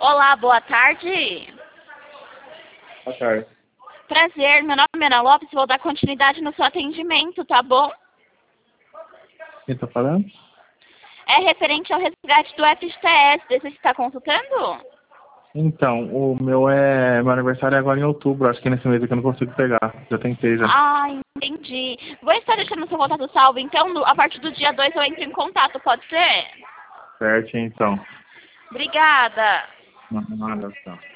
Olá, boa tarde. Boa tarde. Prazer, meu nome é Ana Lopes, vou dar continuidade no seu atendimento, tá bom? Quem tá falando? É referente ao resgate do FGTS, você está consultando? Então, meu aniversário é agora em outubro, acho que nesse mês aqui eu não consigo pegar. Já tentei já. Ah, entendi. Vou estar deixando seu contato salvo, então a partir do dia 2 eu entro em contato, pode ser? Certo, então. Obrigada. Nada, tá.